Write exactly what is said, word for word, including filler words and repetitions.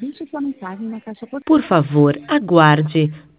Deixe sua mensagem na caixa postal. Por favor, aguarde.